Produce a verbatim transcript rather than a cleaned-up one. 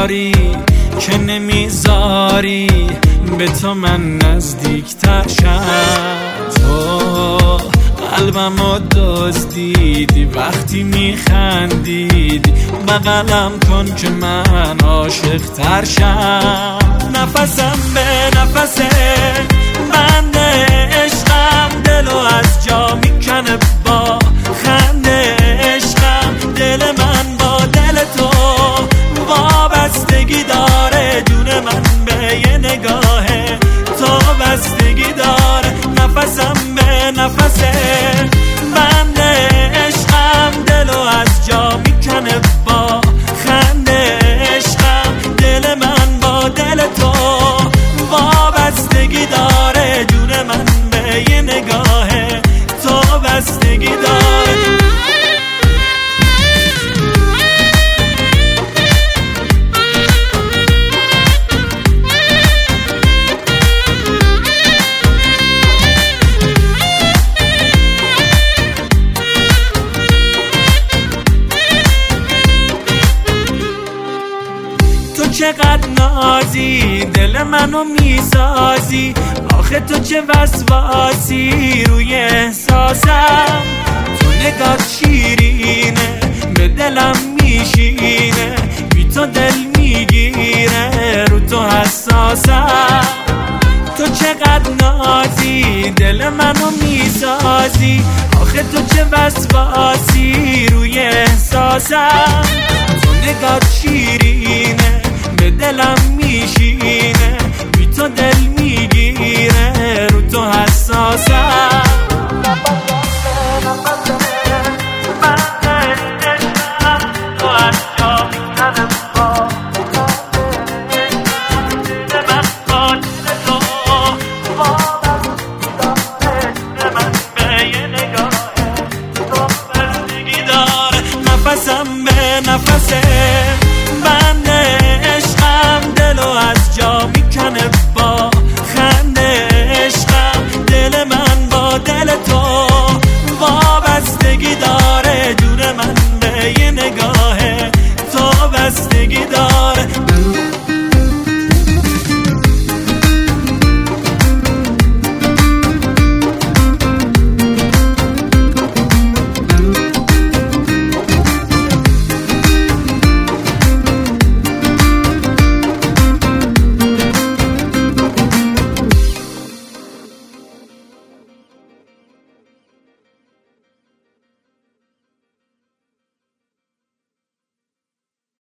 داری که نمیذاری به تو من نزدیکتر شم. تو قلبمو دزدیدی وقتی میخندیدی، بغلم کن که من عاشق تر شم. نفسم به نفسه بند عشقم، دلو از جا میکنه با خنده عشقم. دل من با دل تو وابستگی داره، جون من به یه نگاه تو بستگی داره. نفسم به نفسه بند عشقم، دلو از جا میکنه با خنده عشقم. دل من با دل تو وابستگی داره، جون من به یه نگاه تو بستگی داره. چقدر نازی دل منو میسازی، آخه تو چه وسواسی روی احساسم. تو نگات شیرینه به دلم میشینه، بی تو دل میگیره رو تو حساسم. تو چقدر نازی دل منو میسازی، آخه تو چه وسواسی روی احساسم. تو نگات شیرینه